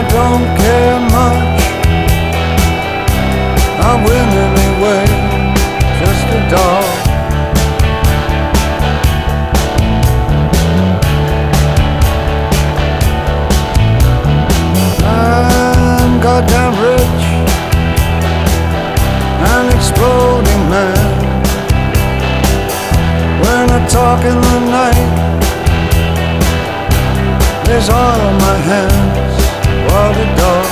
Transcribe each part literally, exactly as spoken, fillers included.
don't care much. I win anyway, just a dog. I'm goddamn rich, an exploding man. When I talk in the night, there's all on my hands. What a dog.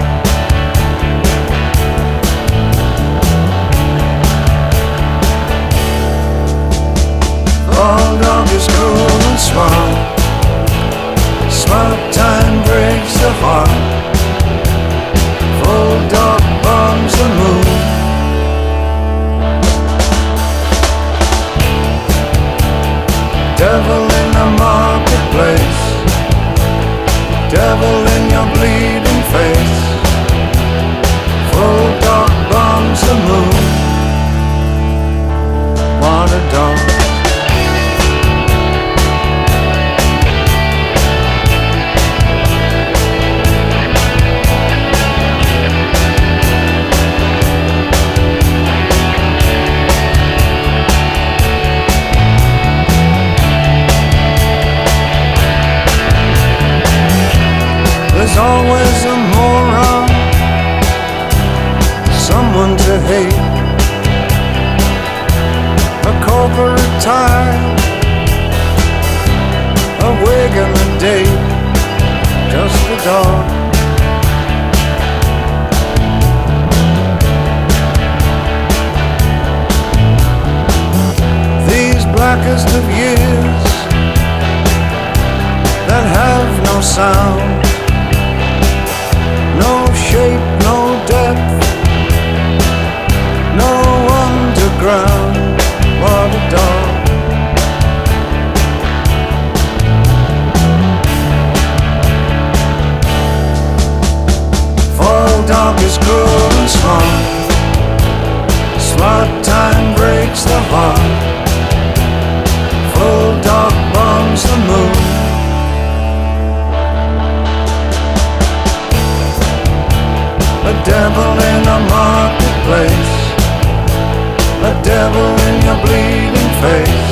All dog is cool and smart. Smart time breaks the heart. Full dog bombs the moon. Devil in the marketplace. Devil in your bleeding face. Full dog bombs the moon. What a dog. There's always a moron, someone to hate, a corporate tie, a wig and a date, just a dog. These blackest of years that have no sound, no shape, no depth, no underground. What a dog. Full dog is cruel and smart. Smart time breaks the heart. Full dog bombs the moon. A devil in a marketplace. A devil in your bleeding face.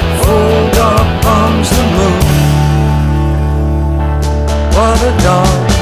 Full dog bombs the moon. What a dog.